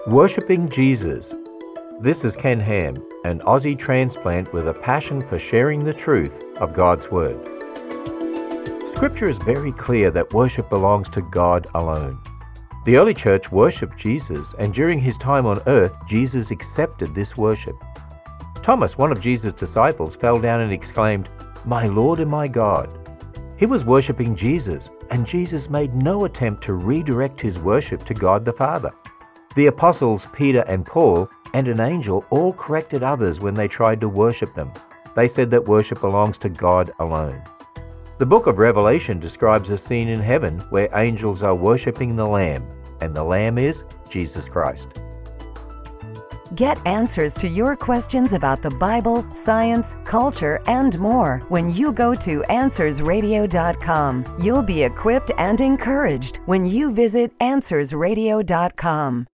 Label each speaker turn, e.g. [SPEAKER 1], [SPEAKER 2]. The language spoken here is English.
[SPEAKER 1] Worshipping Jesus. This is Ken Ham, an Aussie transplant with a passion for sharing the truth of God's Word. Scripture is very clear that worship belongs to God alone. The early church worshipped Jesus, and during his time on earth, Jesus accepted this worship. Thomas, one of Jesus' disciples, fell down and exclaimed, "My Lord and my God." He was worshipping Jesus, and Jesus made no attempt to redirect his worship to God the Father. The apostles Peter and Paul and an angel all corrected others when they tried to worship them. They said that worship belongs to God alone. The book of Revelation describes a scene in heaven where angels are worshipping the Lamb, and the Lamb is Jesus Christ.
[SPEAKER 2] Get answers to your questions about the Bible, science, culture, and more when you go to AnswersRadio.com. You'll be equipped and encouraged when you visit AnswersRadio.com.